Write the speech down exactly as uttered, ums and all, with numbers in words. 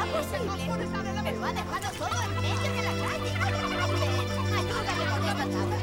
posible? Pero ha dejado todo en medio de la calle. Ven, ayúdame con esta tabla.